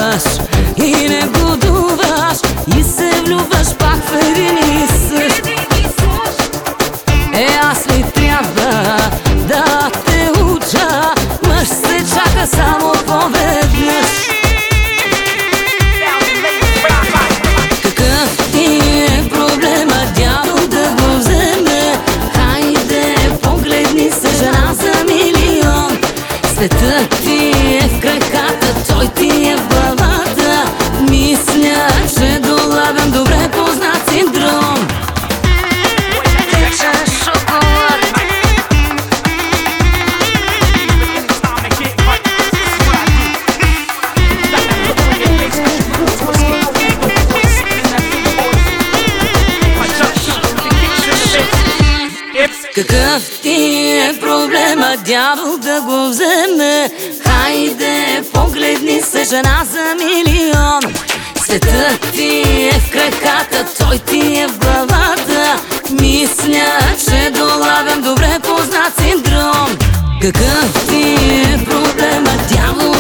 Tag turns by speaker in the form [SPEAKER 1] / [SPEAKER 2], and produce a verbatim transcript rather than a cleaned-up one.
[SPEAKER 1] мъж и не годуваш и се влюбваш пак в един и същ. Е, аз ли трябва да те уча? Мъж се чака само поведнъж. Какъв ти е проблема, дявол да го вземе? Хайде, погледни се, жена за милион. Светът ти е в краката, той ти е в главата. Мисля, че долавям добре познат синдром. Какъв ти е проблема, дявол да го вземе? Хайде, погледни се, жена за милион. Светът ти е в краката, той ти е в главата. Мисля, че долавям добре познат синдром. Какъв ти е проблема, дявол